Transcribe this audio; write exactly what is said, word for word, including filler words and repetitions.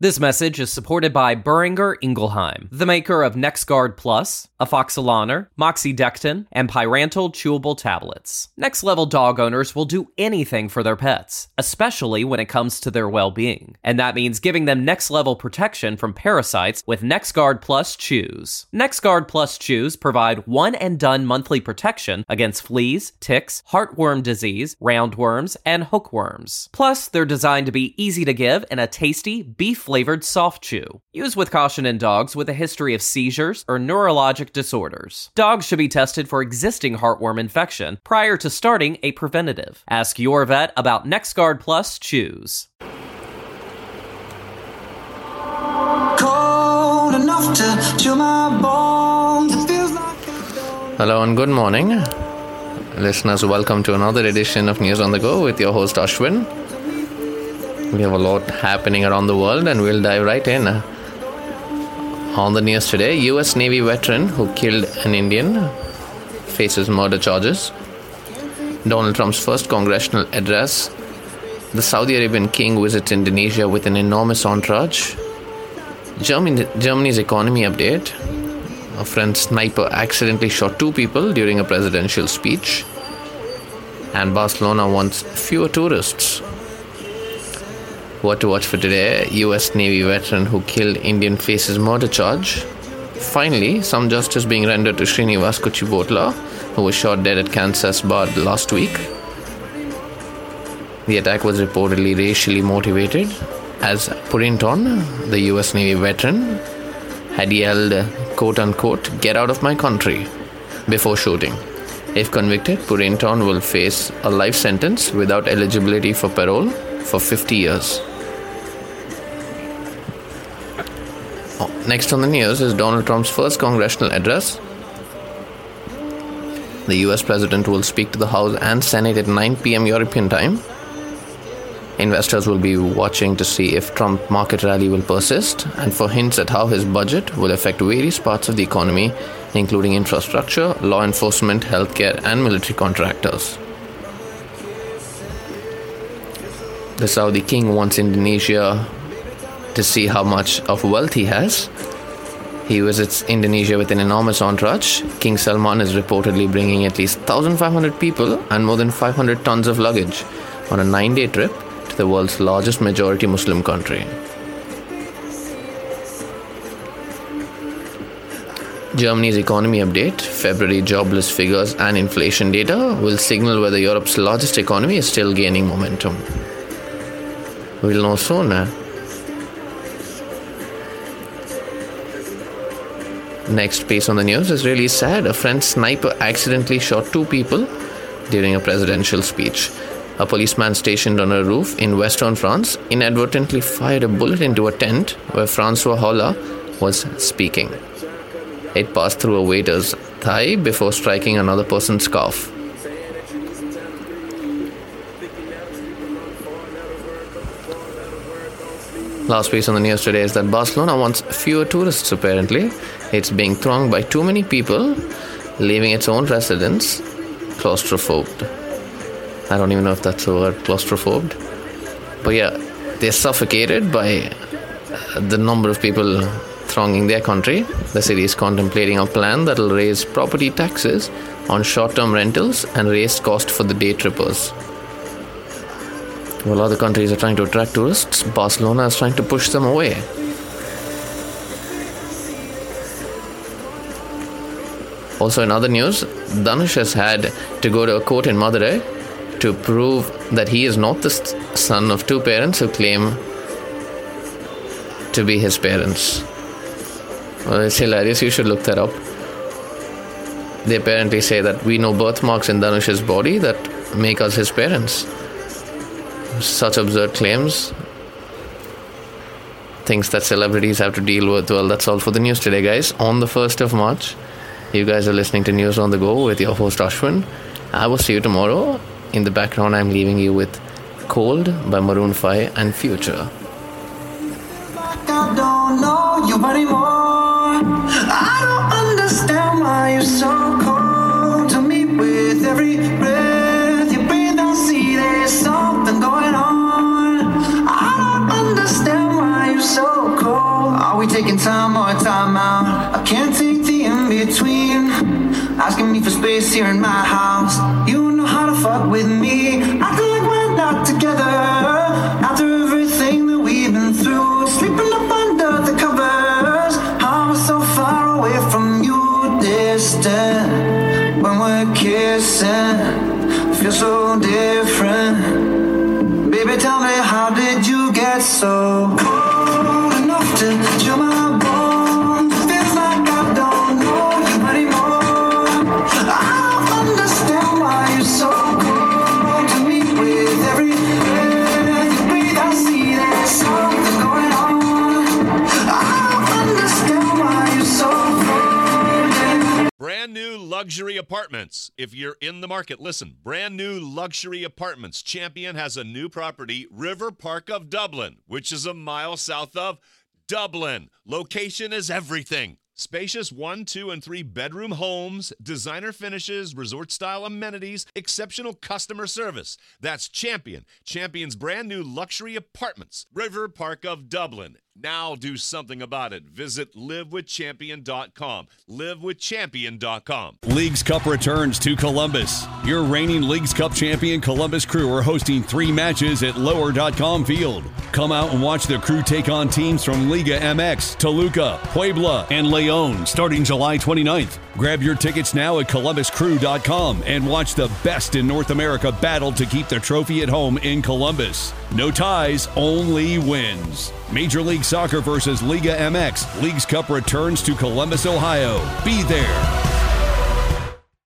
This message is supported by Boehringer Ingelheim, the maker of NexGard Plus, Afoxolaner, Moxidectin, and Pyrantel chewable tablets. Next Level dog owners will do anything for their pets, especially when it comes to their well-being. And that means giving them next level protection from parasites with NexGard Plus Chews. NexGard Plus Chews provide one-and-done monthly protection against fleas, ticks, heartworm disease, roundworms, and hookworms. Plus, they're designed to be easy to give in a tasty, beef-flavored soft chew. Use with caution in dogs with a history of seizures or neurologic disorders. Dogs should be tested for existing heartworm infection prior to starting a preventative. Ask your vet about NexGard Plus Chews. Cold enough to chill my bones. It feels like Hello and good morning. Listeners, welcome to another edition of News on the Go with your host Ashwin. We have a lot happening around the world and we'll dive right in. On the news today, U S Navy veteran who killed an Indian faces murder charges. Donald Trump's first congressional address. The Saudi Arabian king visits Indonesia with an enormous entourage. Germany, Germany's economy update. A French sniper accidentally shot two people during a presidential speech. And Barcelona wants fewer tourists. What to watch for today? U S Navy veteran who killed Indian faces murder charge. Finally, some justice being rendered to Srinivas Kuchibhotla, who was shot dead at Kansas bar last week. The attack was reportedly racially motivated, as Purinton, the U S Navy veteran, had yelled, quote-unquote, "Get out of my country," before shooting. If convicted, Purinton will face a life sentence without eligibility for parole for fifty years. Next on the news is Donald Trump's first congressional address. The U S president will speak to the House and Senate at nine p.m. European time. Investors will be watching to see if Trump market rally will persist and for hints at how his budget will affect various parts of the economy, including infrastructure, law enforcement, healthcare, and military contractors. The Saudi king wants Indonesia to see how much of wealth he has. He visits Indonesia with an enormous entourage. King Salman is reportedly bringing at least one thousand five hundred people and more than five hundred tons of luggage on a nine-day trip to the world's largest majority Muslim country. Germany's economy update, February jobless figures and inflation data will signal whether Europe's largest economy is still gaining momentum. We'll know soon. Eh? Next piece on the news is really sad. A French sniper accidentally shot two people during a presidential speech. A policeman stationed on a roof in western France inadvertently fired a bullet into a tent where François Hollande was speaking. It passed through a waiter's thigh before striking another person's calf. Last piece on the news today is that Barcelona wants fewer tourists apparently. It's being thronged by too many people, leaving its own residents claustrophobed. I don't even know if that's the word, claustrophobed. But yeah, they're suffocated by the number of people thronging their country. The city is contemplating a plan that will raise property taxes on short-term rentals and raise cost for the day trippers. While other countries are trying to attract tourists, Barcelona is trying to push them away. Also in other news, Dhanush has had to go to a court in Madurai to prove that he is not the son of two parents who claim to be his parents. Well, it's hilarious, you should look that up. They apparently say that we know birthmarks in Dhanush's body that make us his parents. Such absurd claims. Things that celebrities have to deal with. Well, that's all for the news today, guys. On the first of March, you guys are listening to News on the Go with your host Ashwin. I will see you tomorrow. In the background, I'm leaving you with Cold by Maroon five and Future. I don't know you anymore. I don't understand why you're so cold to me. With every breath you breathe, I see there's something going on. I don't understand why you're so so cold. Are we taking time or time out? I can't take the in-between. Asking me for space here in my house. You know how to fuck with me. I feel like we're not together. After everything that we've been through, sleeping up under the covers. I was so far away from you, distant. When we're kissing, feel so different. Baby, tell me, how did you get so cold enough to chill my bones? Feels like I don't know you anymore. I don't understand why you're so cold to me. With every breath you breathe, I see there's something going on. I don't understand why you're so cold. Brand new luxury apartments. If you're in the market, listen. Brand new luxury apartments. Champion has a new property, River Park of Dublin, which is a mile south of Dublin. Location is everything. Spacious one, two, and three bedroom homes, designer finishes, resort-style amenities, exceptional customer service. That's Champion. Champion's brand new luxury apartments, River Park of Dublin. Now do something about it. Visit live with champion dot com. live with champion dot com. Leagues Cup returns to Columbus. Your reigning Leagues Cup champion Columbus Crew are hosting three matches at lower dot com Field. Come out and watch the Crew take on teams from Liga M X, Toluca, Puebla, and León starting July twenty-ninth. Grab your tickets now at columbus crew dot com and watch the best in North America battle to keep the trophy at home in Columbus. No ties, only wins. Major League Soccer versus Liga M X. Leagues Cup returns to Columbus, Ohio. Be there.